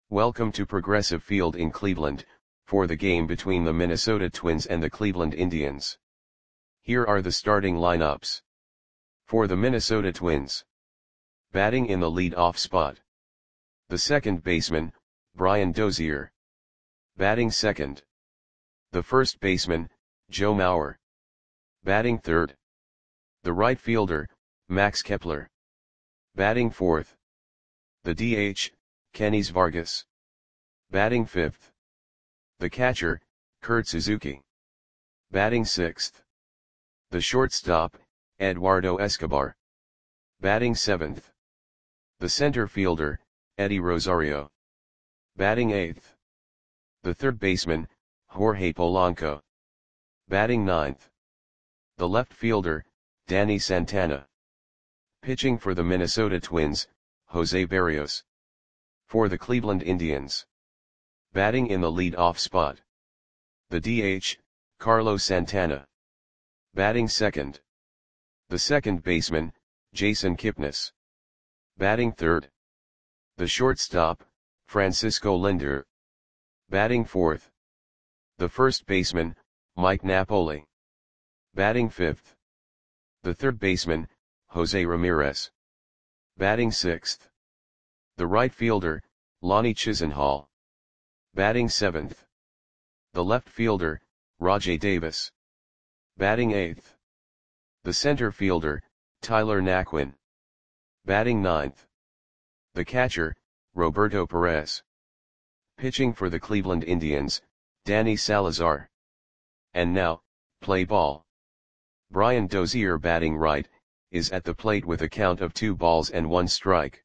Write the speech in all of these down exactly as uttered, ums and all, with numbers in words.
Welcome to Progressive Field in Cleveland, for the game between the Minnesota Twins and the Cleveland Indians. Here are the starting lineups. For the Minnesota Twins. Batting in the lead-off spot. The second baseman, Brian Dozier. Batting second. The first baseman, Joe Mauer. Batting third. The right fielder, Max Kepler. Batting fourth. The D H, Kenys Vargas. Batting fifth. The catcher, Kurt Suzuki. Batting sixth. The shortstop, Eduardo Escobar. Batting seventh. The center fielder, Eddie Rosario. Batting eighth. The third baseman, Jorge Polanco. Batting ninth. The left fielder, Danny Santana. Pitching for the Minnesota Twins, Jose Berrios. For the Cleveland Indians. Batting in the lead-off spot. The D H, Carlos Santana. Batting second. The second baseman, Jason Kipnis. Batting third. The shortstop, Francisco Lindor. Batting fourth. The first baseman, Mike Napoli. Batting fifth. The third baseman, Jose Ramirez. Batting sixth. The right fielder, Lonnie Chisenhall. Batting seventh. The left fielder, Rajai Davis. Batting eighth. The center fielder, Tyler Naquin. Batting ninth. The catcher, Roberto Perez. Pitching for the Cleveland Indians, Danny Salazar. And now, play ball. Brian Dozier, batting right, is at the plate with a count of two balls and one strike.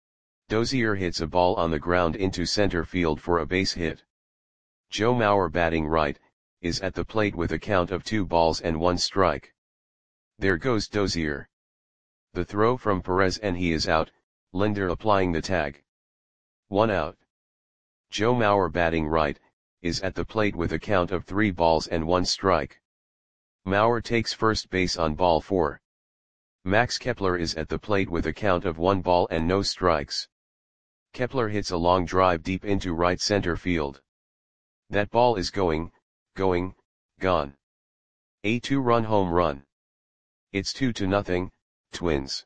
Dozier hits a ball on the ground into center field for a base hit. Joe Mauer, batting right, is at the plate with a count of two balls and one strike. There goes Dozier. The throw from Perez and he is out, Lindor applying the tag. One out. Joe Mauer, batting right, is at the plate with a count of three balls and one strike. Mauer takes first base on ball four. Max Kepler is at the plate with a count of one ball and no strikes. Kepler hits a long drive deep into right center field. That ball is going, going, gone. A two-run home run. It's two to nothing, Twins.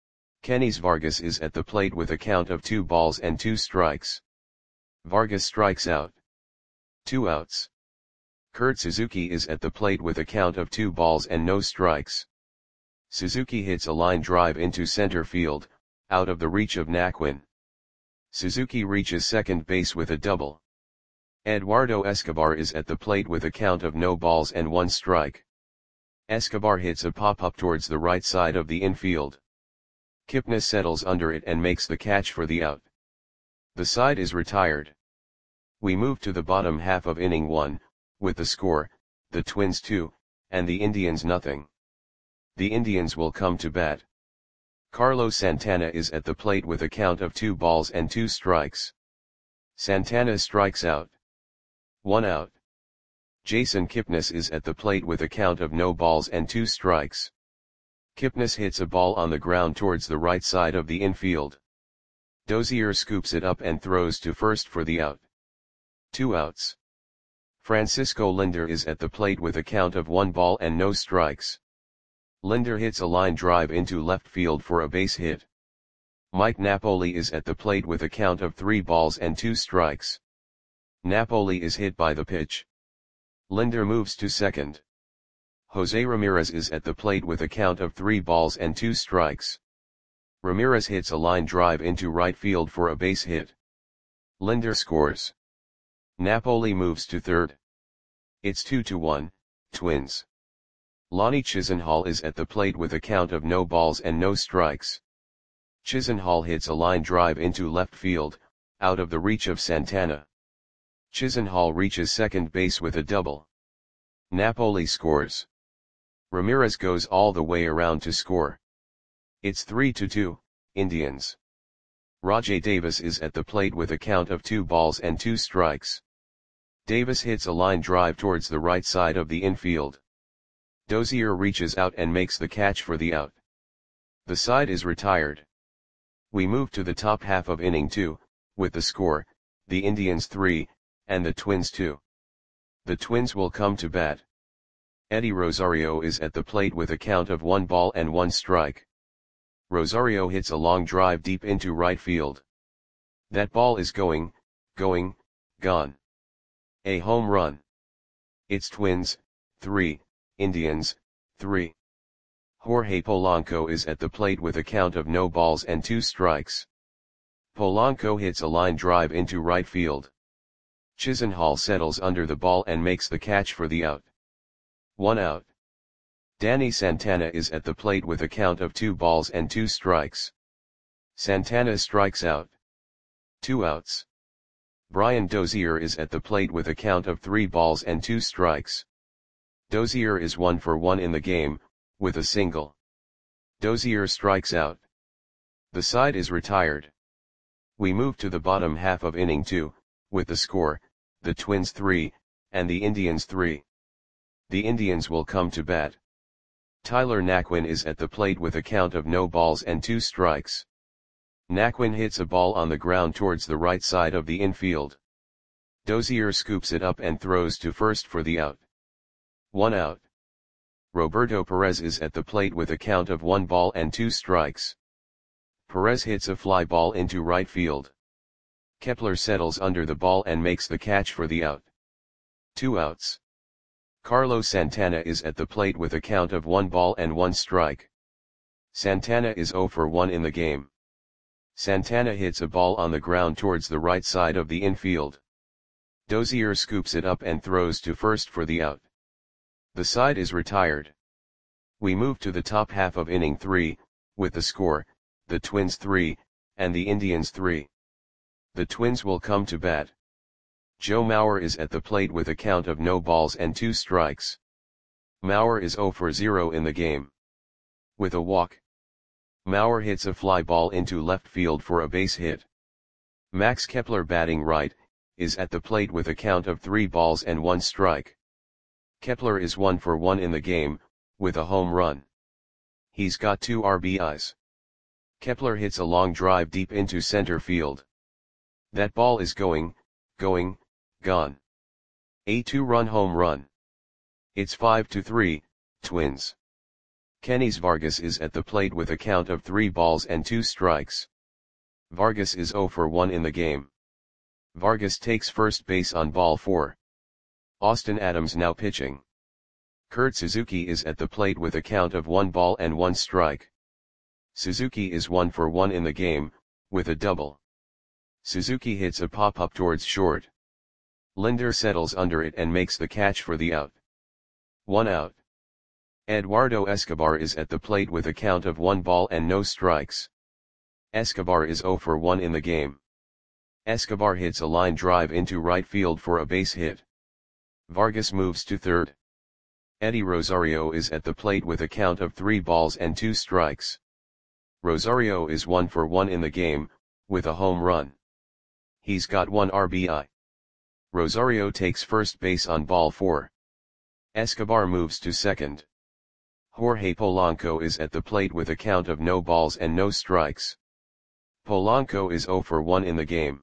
Kenys Vargas is at the plate with a count of two balls and two strikes. Vargas strikes out. Two outs. Kurt Suzuki is at the plate with a count of two balls and no strikes. Suzuki hits a line drive into center field, out of the reach of Naquin. Suzuki reaches second base with a double. Eduardo Escobar is at the plate with a count of no balls and one strike. Escobar hits a pop-up towards the right side of the infield. Kipnis settles under it and makes the catch for the out. The side is retired. We move to the bottom half of inning one, with the score, the Twins two, and the Indians nothing. The Indians will come to bat. Carlos Santana is at the plate with a count of two balls and two strikes. Santana strikes out. One out. Jason Kipnis is at the plate with a count of no balls and two strikes. Kipnis hits a ball on the ground towards the right side of the infield. Dozier scoops it up and throws to first for the out. Two outs. Francisco Lindor is at the plate with a count of one ball and no strikes. Lindor hits a line drive into left field for a base hit. Mike Napoli is at the plate with a count of three balls and two strikes. Napoli is hit by the pitch. Lindor moves to second. Jose Ramirez is at the plate with a count of three balls and two strikes. Ramirez hits a line drive into right field for a base hit. Lindor scores. Napoli moves to third. It's two to one, Twins. Lonnie Chisenhall is at the plate with a count of no balls and no strikes. Chisenhall hits a line drive into left field, out of the reach of Santana. Chisenhall reaches second base with a double. Napoli scores. Ramirez goes all the way around to score. It's three to two, Indians. Rajai Davis is at the plate with a count of two balls and two strikes. Davis hits a line drive towards the right side of the infield. Dozier reaches out and makes the catch for the out. The side is retired. We move to the top half of inning two, with the score, the Indians three, and the Twins two. The Twins will come to bat. Eddie Rosario is at the plate with a count of one ball and one strike. Rosario hits a long drive deep into right field. That ball is going, going, gone. A home run. It's Twins, three, Indians, three. Jorge Polanco is at the plate with a count of no balls and two strikes. Polanco hits a line drive into right field. Chisenhall settles under the ball and makes the catch for the out. One out. Danny Santana is at the plate with a count of two balls and two strikes. Santana strikes out. Two outs. Brian Dozier is at the plate with a count of three balls and two strikes. Dozier is one for one in the game, with a single. Dozier strikes out. The side is retired. We move to the bottom half of inning two, with the score, the Twins three, and the Indians three. The Indians will come to bat. Tyler Naquin is at the plate with a count of no balls and two strikes. Naquin hits a ball on the ground towards the right side of the infield. Dozier scoops it up and throws to first for the out. One out. Roberto Perez is at the plate with a count of one ball and two strikes. Perez hits a fly ball into right field. Kepler settles under the ball and makes the catch for the out. Two outs. Carlos Santana is at the plate with a count of one ball and one strike. Santana is zero for one in the game. Santana hits a ball on the ground towards the right side of the infield. Dozier scoops it up and throws to first for the out. The side is retired. We move to the top half of inning three, with the score, the Twins three, and the Indians three. The Twins will come to bat. Joe Mauer is at the plate with a count of no balls and two strikes. Mauer is zero for zero in the game. With a walk. Mauer hits a fly ball into left field for a base hit. Max Kepler, batting right, is at the plate with a count of three balls and one strike. Kepler is one for one in the game, with a home run. He's got two R B Is. Kepler hits a long drive deep into center field. That ball is going, going, gone. A two-run home run. It's five to three, Twins. Kenys Vargas is at the plate with a count of three balls and two strikes. Vargas is zero for one in the game. Vargas takes first base on ball four. Austin Adams now pitching. Kurt Suzuki is at the plate with a count of one ball and one strike. Suzuki is one for one in the game, with a double. Suzuki hits a pop-up towards short. Linder settles under it and makes the catch for the out. One out. Eduardo Escobar is at the plate with a count of one ball and no strikes. Escobar is zero for one in the game. Escobar hits a line drive into right field for a base hit. Vargas moves to third. Eddie Rosario is at the plate with a count of three balls and two strikes. Rosario is one for one in the game, with a home run. He's got one R B I. Rosario takes first base on ball four. Escobar moves to second. Jorge Polanco is at the plate with a count of no balls and no strikes. Polanco is zero for one in the game.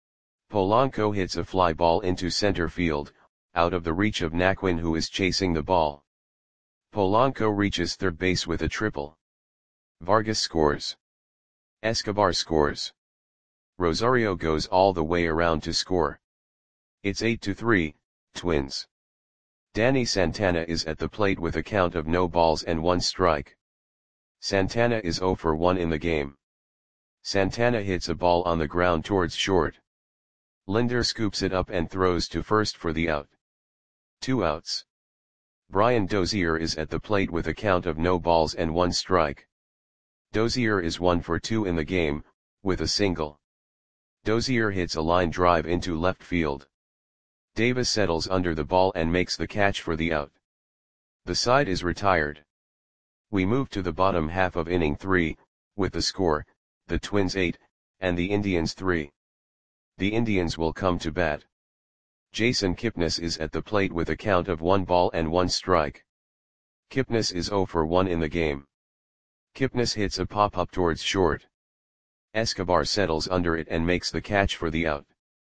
Polanco hits a fly ball into center field, out of the reach of Naquin, who is chasing the ball. Polanco reaches third base with a triple. Vargas scores. Escobar scores. Rosario goes all the way around to score. It's eight to three, Twins. Danny Santana is at the plate with a count of no balls and one strike. Santana is zero for one in the game. Santana hits a ball on the ground towards short. Linder scoops it up and throws to first for the out. Two outs. Brian Dozier is at the plate with a count of no balls and one strike. Dozier is one for two in the game, with a single. Dozier hits a line drive into left field. Davis settles under the ball and makes the catch for the out. The side is retired. We move to the bottom half of inning three, with the score, the Twins eight, and the Indians three. The Indians will come to bat. Jason Kipnis is at the plate with a count of one ball and one strike. Kipnis is zero for one in the game. Kipnis hits a pop-up towards short. Escobar settles under it and makes the catch for the out.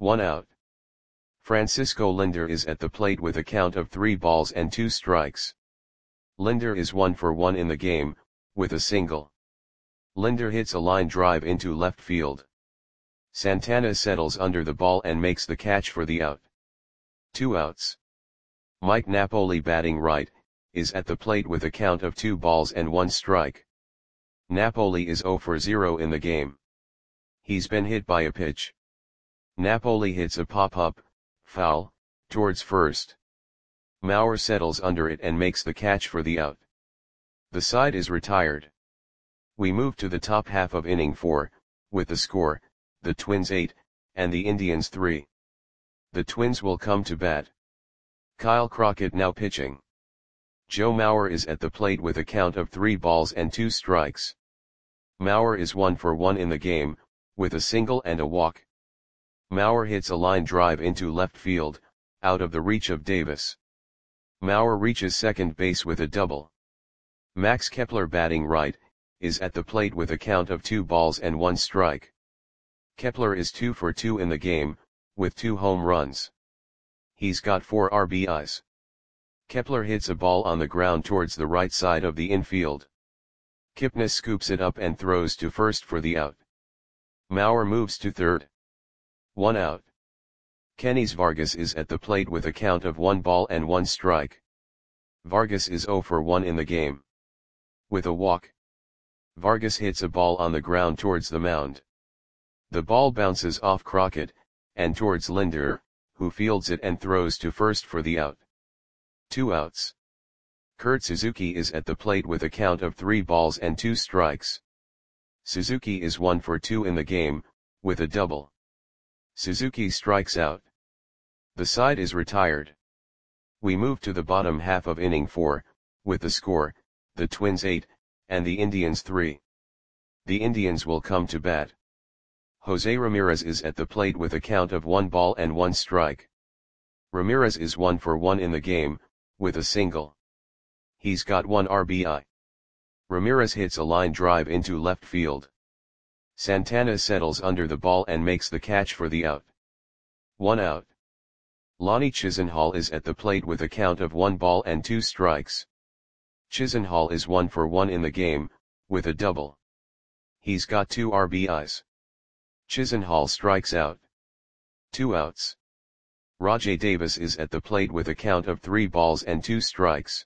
One out. Francisco Linder is at the plate with a count of three balls and two strikes. Linder is one for one in the game, with a single. Linder hits a line drive into left field. Santana settles under the ball and makes the catch for the out. Two outs. Mike Napoli, batting right, is at the plate with a count of two balls and one strike. Napoli is zero for zero in the game. He's been hit by a pitch. Napoli hits a pop-up, foul, towards first. Mauer settles under it and makes the catch for the out. The side is retired. We move to the top half of inning four, with the score, the Twins eight, and the Indians three. The Twins will come to bat. Kyle Crockett now pitching. Joe Mauer is at the plate with a count of three balls and two strikes. Mauer is one for one in the game, with a single and a walk. Mauer hits a line drive into left field, out of the reach of Davis. Mauer reaches second base with a double. Max Kepler, batting right, is at the plate with a count of two balls and one strike. Kepler is two for two in the game, with two home runs. He's got four R B Is. Kepler hits a ball on the ground towards the right side of the infield. Kipnis scoops it up and throws to first for the out. Mauer moves to third. One out. Kenys Vargas is at the plate with a count of one ball and one strike. Vargas is zero for one in the game. With a walk. Vargas hits a ball on the ground towards the mound. The ball bounces off Crockett, and towards Linder, who fields it and throws to first for the out. Two outs. Kurt Suzuki is at the plate with a count of three balls and two strikes. Suzuki is one for two in the game, with a double. Suzuki strikes out. The side is retired. We move to the bottom half of inning four, with the score, the Twins eight, and the Indians three. The Indians will come to bat. Jose Ramirez is at the plate with a count of one ball and one strike. Ramirez is one for one in the game, with a single. He's got one R B I. Ramirez hits a line drive into left field. Santana settles under the ball and makes the catch for the out. One out. Lonnie Chisenhall is at the plate with a count of one ball and two strikes. Chisenhall is one for one in the game, with a double. He's got two R B Is. Chisenhall strikes out. Two outs. Rajai Davis is at the plate with a count of three balls and two strikes.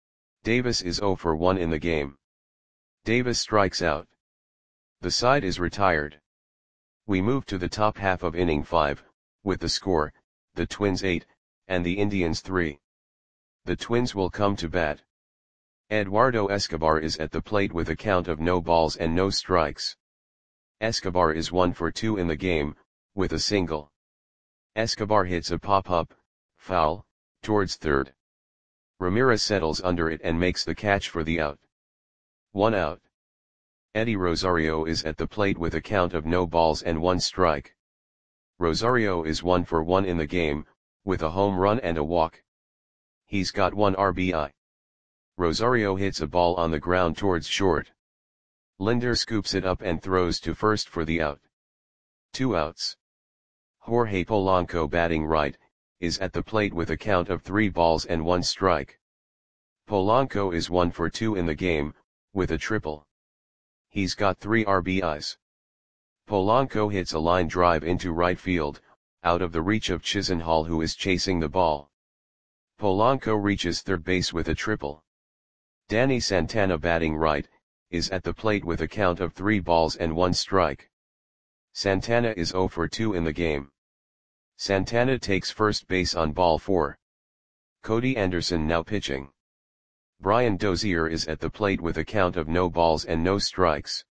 Davis is zero for one in the game. Davis strikes out. The side is retired. We move to the top half of inning five, with the score, the Twins eight, and the Indians three. The Twins will come to bat. Eduardo Escobar is at the plate with a count of no balls and no strikes. Escobar is one for two in the game, with a single. Escobar hits a pop-up, foul, towards third. Ramirez settles under it and makes the catch for the out. One out. Eddie Rosario is at the plate with a count of no balls and one strike. Rosario is one for one in the game, with a home run and a walk. He's got one R B I. Rosario hits a ball on the ground towards short. Linder scoops it up and throws to first for the out. Two outs. Jorge Polanco, batting right, is at the plate with a count of three balls and one strike. Polanco is one for two in the game, with a triple. He's got three R B Is. Polanco hits a line drive into right field, out of the reach of Chisenhall, who is chasing the ball. Polanco reaches third base with a triple. Danny Santana, batting right, is at the plate with a count of three balls and one strike. Santana is zero for two in the game. Santana takes first base on ball four. Cody Anderson now pitching. Brian Dozier is at the plate with a count of no balls and no strikes.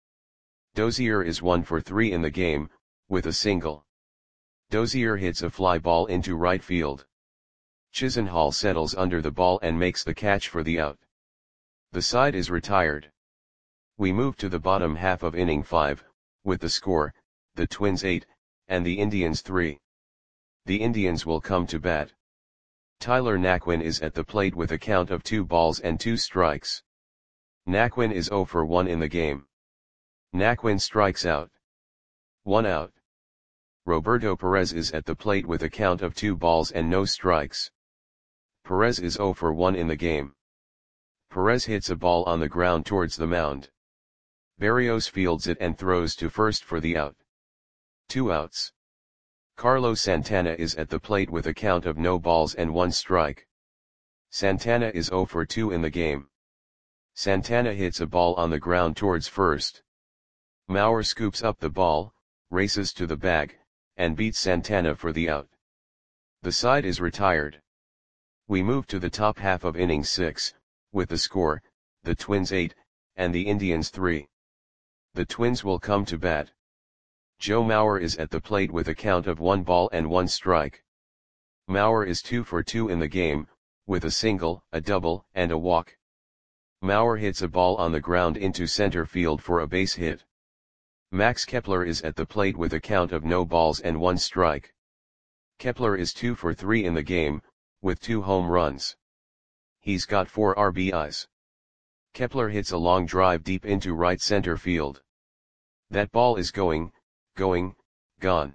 Dozier is one for three in the game, with a single. Dozier hits a fly ball into right field. Chisenhall settles under the ball and makes the catch for the out. The side is retired. We move to the bottom half of inning five, with the score, the Twins eight, and the Indians three. The Indians will come to bat. Tyler Naquin is at the plate with a count of two balls and two strikes. Naquin is zero for one in the game. Naquin strikes out. One out. Roberto Perez is at the plate with a count of two balls and no strikes. Perez is zero for one in the game. Perez hits a ball on the ground towards the mound. Berrios fields it and throws to first for the out. Two outs. Carlos Santana is at the plate with a count of no balls and one strike. Santana is zero for two in the game. Santana hits a ball on the ground towards first. Mauer scoops up the ball, races to the bag, and beats Santana for the out. The side is retired. We move to the top half of inning six, with the score, the Twins eight, and the Indians three. The Twins will come to bat. Joe Mauer is at the plate with a count of one ball and one strike. Mauer is two for two in the game, with a single, a double, and a walk. Mauer hits a ball on the ground into center field for a base hit. Max Kepler is at the plate with a count of no balls and one strike. Kepler is two for three in the game, with two home runs. He's got four R B Is. Kepler hits a long drive deep into right center field. That ball is going, going, gone.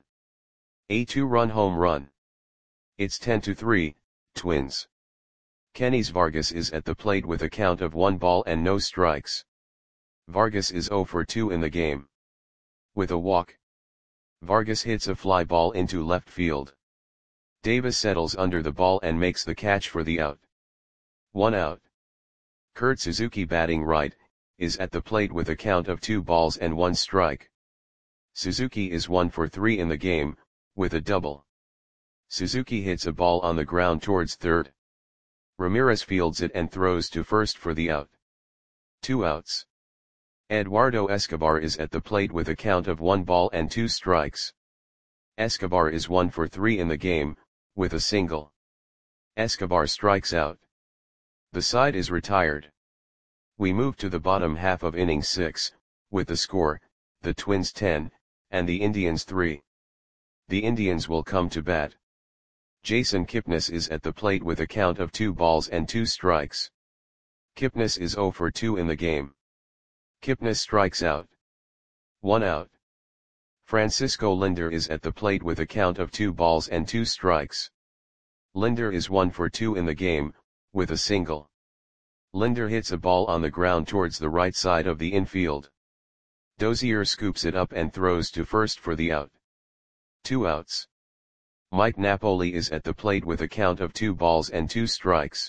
A two-run home run. It's ten to three, Twins. Kenys Vargas is at the plate with a count of one ball and no strikes. Vargas is zero for two in the game. With a walk. Vargas hits a fly ball into left field. Davis settles under the ball and makes the catch for the out. One out. Kurt Suzuki, batting right, is at the plate with a count of two balls and one strike. Suzuki is one for three in the game, with a double. Suzuki hits a ball on the ground towards third. Ramirez fields it and throws to first for the out. Two outs. Eduardo Escobar is at the plate with a count of one ball and two strikes. Escobar is one for three in the game, with a single. Escobar strikes out. The side is retired. We move to the bottom half of inning six, with the score, the Twins ten, and the Indians three. The Indians will come to bat. Jason Kipnis is at the plate with a count of two balls and two strikes. Kipnis is zero for two in the game. Kipnis strikes out. One out. Francisco Linder is at the plate with a count of two balls and two strikes. Linder is one for two in the game, with a single. Linder hits a ball on the ground towards the right side of the infield. Dozier scoops it up and throws to first for the out. Two outs. Mike Napoli is at the plate with a count of two balls and two strikes.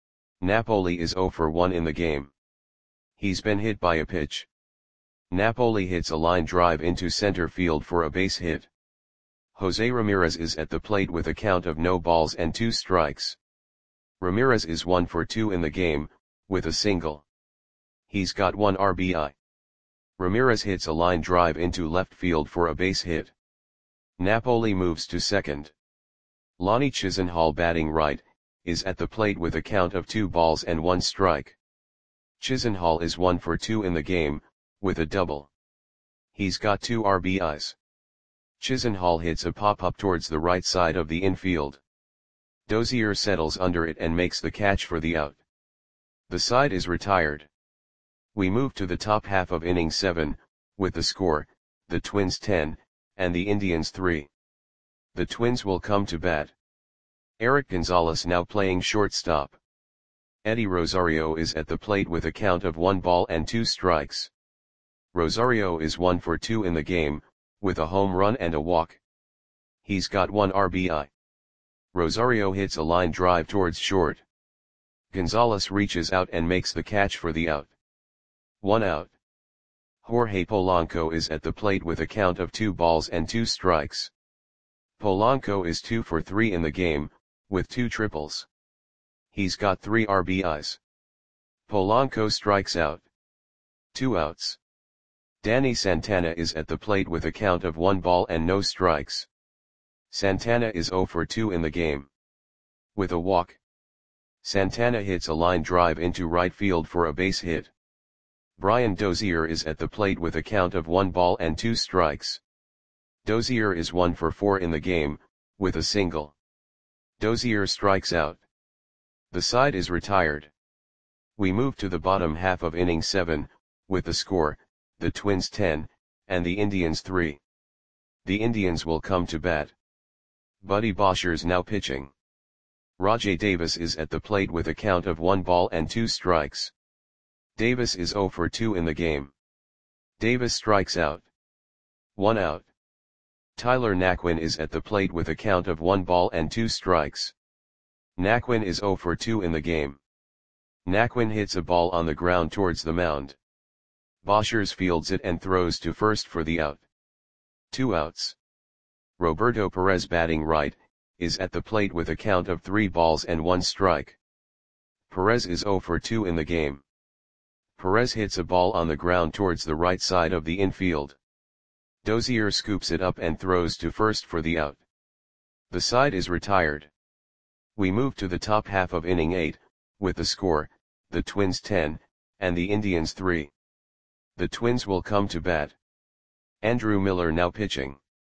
Napoli is zero for one in the game. He's been hit by a pitch. Napoli hits a line drive into center field for a base hit. Jose Ramirez is at the plate with a count of no balls and two strikes. Ramirez is one for two in the game, with a single. He's got one R B I. Ramirez hits a line drive into left field for a base hit. Napoli moves to second. Lonnie Chisenhall, batting right, is at the plate with a count of two balls and one strike. Chisenhall is one for two in the game, with a double. He's got two R B Is. Chisenhall hits a pop-up towards the right side of the infield. Dozier settles under it and makes the catch for the out. The side is retired. We move to the top half of inning seven, with the score, the Twins ten, and the Indians three. The Twins will come to bat. Eric Gonzalez now playing shortstop. Eddie Rosario is at the plate with a count of one ball and two strikes. Rosario is one for two in the game, with a home run and a walk. He's got one R B I. Rosario hits a line drive towards short. Gonzalez reaches out and makes the catch for the out. One out. Jorge Polanco is at the plate with a count of two balls and two strikes. Polanco is two for three in the game, with two triples. He's got three R B Is. Polanco strikes out. Two outs. Danny Santana is at the plate with a count of one ball and no strikes. Santana is zero for two in the game. With a walk. Santana hits a line drive into right field for a base hit. Brian Dozier is at the plate with a count of one ball and two strikes. Dozier is one for four in the game, with a single. Dozier strikes out. The side is retired. We move to the bottom half of inning seven, with the score, the Twins ten, and the Indians three. The Indians will come to bat. Buddy Boshers now pitching. Rajay Davis is at the plate with a count of one ball and two strikes. Davis is zero for two in the game. Davis strikes out. One out. Tyler Naquin is at the plate with a count of one ball and two strikes. Naquin is zero for two in the game. Naquin hits a ball on the ground towards the mound. Boshers fields it and throws to first for the out. Two outs. Roberto Perez batting right, is at the plate with a count of three balls and one strike. Perez is zero for two in the game. Perez hits a ball on the ground towards the right side of the infield. Dozier scoops it up and throws to first for the out. The side is retired. We move to the top half of inning eight, with the score, the Twins ten, and the Indians three. The Twins will come to bat. Andrew Miller now pitching.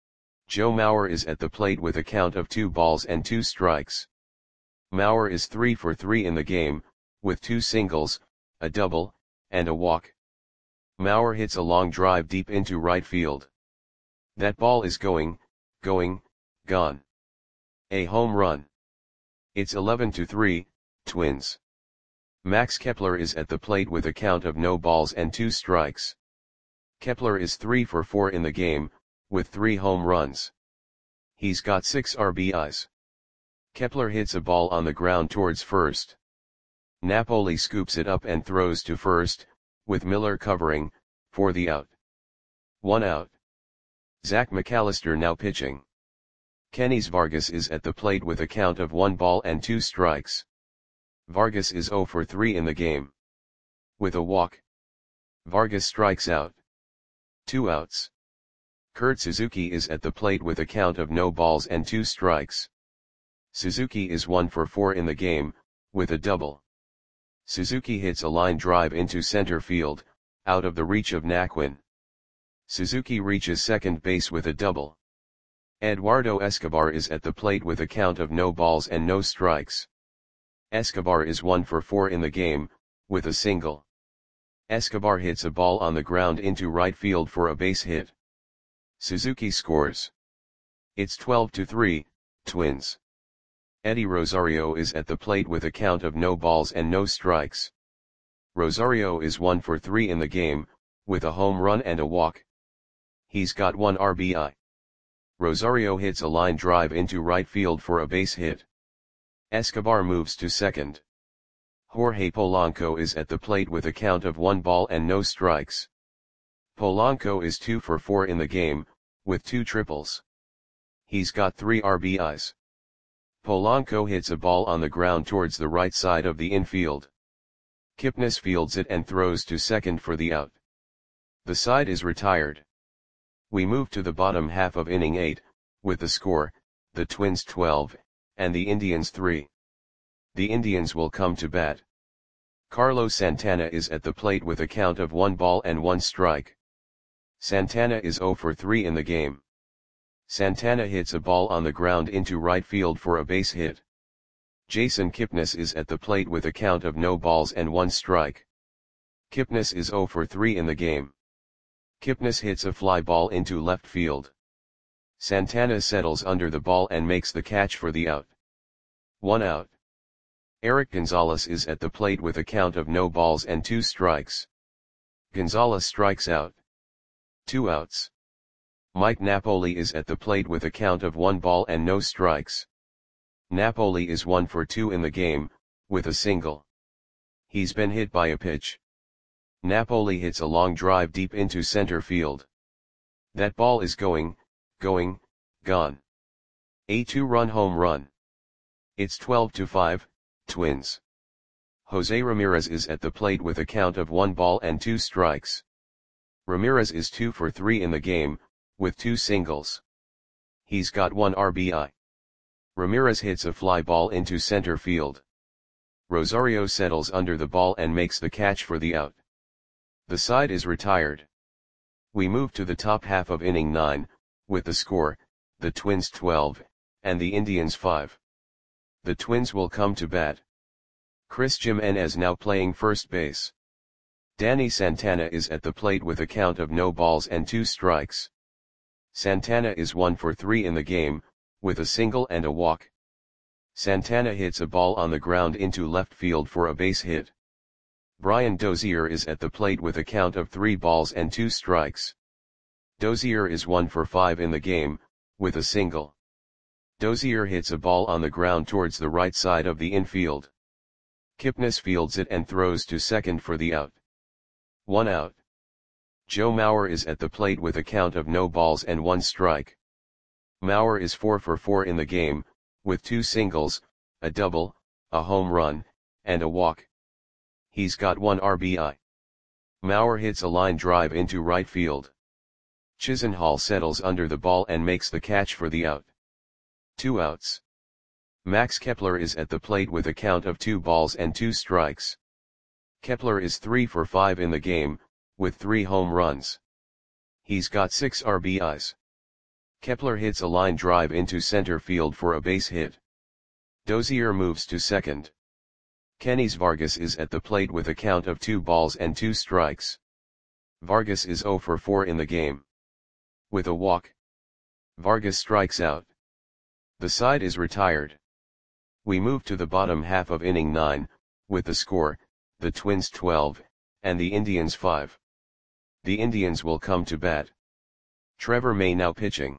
Joe Mauer is at the plate with a count of two balls and two strikes. Mauer is three for three in the game, with two singles, a double, and a walk. Mauer hits a long drive deep into right field. That ball is going, going, gone. A home run. It's eleven to three, Twins. Max Kepler is at the plate with a count of no balls and two strikes. Kepler is three for four in the game, with three home runs. He's got six R B Is. Kepler hits a ball on the ground towards first. Napoli scoops it up and throws to first, with Miller covering, for the out. One out. Zach McAllister now pitching. Kenys Vargas is at the plate with a count of one ball and two strikes. Vargas is zero for three in the game. With a walk. Vargas strikes out. Two outs. Kurt Suzuki is at the plate with a count of no balls and two strikes. Suzuki is one for four in the game, with a double. Suzuki hits a line drive into center field, out of the reach of Naquin. Suzuki reaches second base with a double. Eduardo Escobar is at the plate with a count of no balls and no strikes. Escobar is one for four in the game, with a single. Escobar hits a ball on the ground into right field for a base hit. Suzuki scores. It's twelve to three, Twins. Eddie Rosario is at the plate with a count of no balls and no strikes. Rosario is one for three in the game, with a home run and a walk. He's got one R B I. Rosario hits a line drive into right field for a base hit. Escobar moves to second. Jorge Polanco is at the plate with a count of one ball and no strikes. Polanco is two for four in the game, with two triples. He's got three R B Is. Polanco hits a ball on the ground towards the right side of the infield. Kipnis fields it and throws to second for the out. The side is retired. We move to the bottom half of inning eight, with the score, the Twins twelve, and the Indians three. The Indians will come to bat. Carlos Santana is at the plate with a count of one ball and one strike. Santana is zero for three in the game. Santana hits a ball on the ground into right field for a base hit. Jason Kipnis is at the plate with a count of no balls and one strike. Kipnis is zero for three in the game. Kipnis hits a fly ball into left field. Santana settles under the ball and makes the catch for the out. One out. Eric Gonzalez is at the plate with a count of no balls and two strikes. Gonzalez strikes out. Two outs. Mike Napoli is at the plate with a count of one ball and no strikes. Napoli is one for two in the game, with a single. He's been hit by a pitch. Napoli hits a long drive deep into center field. That ball is going, going, gone. A two-run home run. It's twelve to five, Twins. Jose Ramirez is at the plate with a count of one ball and two strikes. Ramirez is two for three in the game, with two singles. He's got one R B I. Ramirez hits a fly ball into center field. Rosario settles under the ball and makes the catch for the out. The side is retired. We move to the top half of inning nine, with the score, the Twins twelve, and the Indians five. The Twins will come to bat. Chris Jimenez now playing first base. Danny Santana is at the plate with a count of no balls and two strikes. Santana is one for three in the game, with a single and a walk. Santana hits a ball on the ground into left field for a base hit. Brian Dozier is at the plate with a count of three balls and two strikes. Dozier is one for five in the game, with a single. Dozier hits a ball on the ground towards the right side of the infield. Kipnis fields it and throws to second for the out. One out. Joe Mauer is at the plate with a count of no balls and one strike. Mauer is four for four in the game, with two singles, a double, a home run, and a walk. He's got one R B I. Mauer hits a line drive into right field. Chisenhall settles under the ball and makes the catch for the out. Two outs. Max Kepler is at the plate with a count of two balls and two strikes. Kepler is three for five in the game, with three home runs. He's got six R B Is. Kepler hits a line drive into center field for a base hit. Dozier moves to second. Kenys Vargas is at the plate with a count of two balls and two strikes. Vargas is zero for four in the game. With a walk. Vargas strikes out. The side is retired. We move to the bottom half of inning nine, with the score, the Twins twelve, and the Indians five. The Indians will come to bat. Trevor May now pitching.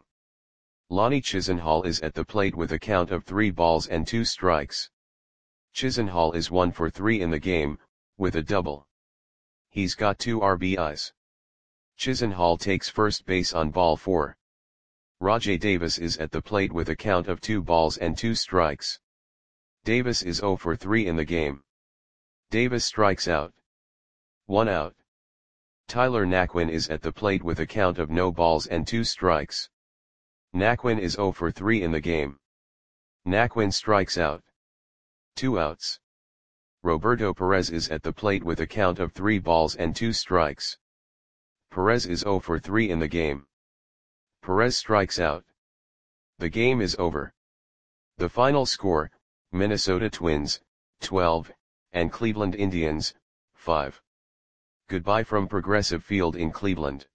Lonnie Chisenhall is at the plate with a count of three balls and two strikes. Chisenhall is one for three in the game, with a double. He's got two R B Is. Chisenhall takes first base on ball four. Rajai Davis is at the plate with a count of two balls and two strikes. Davis is zero for three in the game. Davis strikes out. One out. Tyler Naquin is at the plate with a count of no balls and two strikes. Naquin is zero for three in the game. Naquin strikes out. Two outs. Roberto Perez is at the plate with a count of three balls and two strikes. Perez is zero for three in the game. Perez strikes out. The game is over. The final score, Minnesota Twins, twelve, and Cleveland Indians, five. Goodbye from Progressive Field in Cleveland.